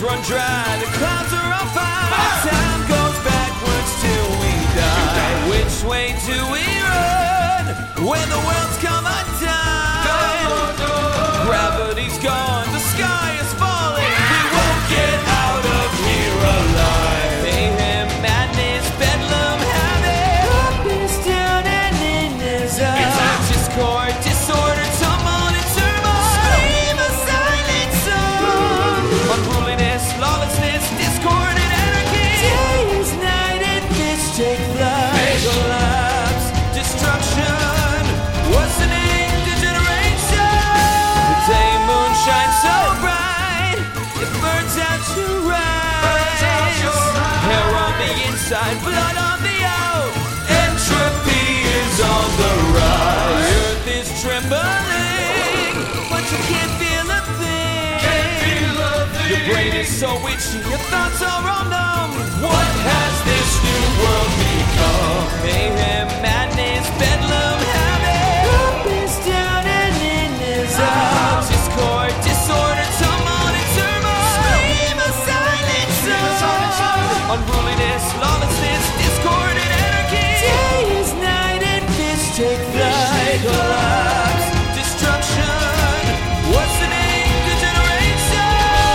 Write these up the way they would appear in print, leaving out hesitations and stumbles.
tears run dry, the clouds are on fire. Time goes backwards till we die. Which way do we run when the world's come undone? Gravity's gone, the sky is falling. We won't get out of here alive. Mayhem, madness, bedlam, havoc. Up is down and in is out. Discord, disorder, tumult and turmoil. Scream a silent song. Unruliness, lawlessness, discord and anarchy. Day is night and fish take flight. Collapse, destruction, worsening degeneration. The day moon shines so bright, it burns out your eyes. Hair on the inside, blood on the out. Entropy is on the rise. Earth is trembling, but you can't feel a thing. Your brain is so itchy, your thoughts are all numb. What has this new world become? Mayhem, madness, bedlam, havoc. Up is down and in is out. Discord, disorder, tumult and turmoil. Scream a silent song. Unruliness, lawlessness, discord and anarchy. Day is night and fish take flight. Collapse, destruction, worsening degeneration.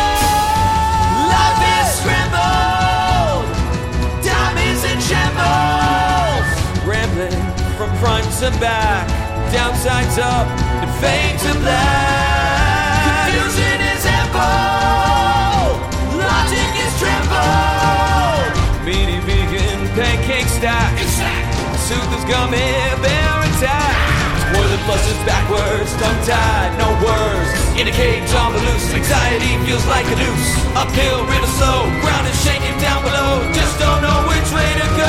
Life is scrambled, time is in shambles. Rambling from front to back, downsides up and fade to black. Confusion is ample, logic is trampled. Meaty vegan pancake stack, Soothers gummy bear attack. Toilet flushes backwards, tongue-tied, no words. In a cage on the loose, anxiety feels like a noose. Uphill, river slow, ground is shaking down below. Just don't know which way to go.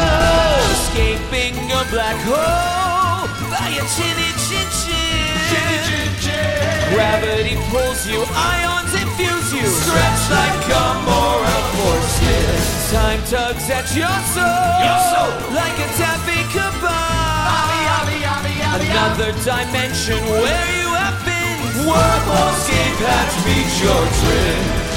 Escaping a black hole by a chinny chin chin. Gravity pulls you, ions infuse you. Stretch like a moral foreskin. Time tugs at your soul, like a taffy cabal. Another dimension where you have been. Wormholes, escape hatch, meet your twin.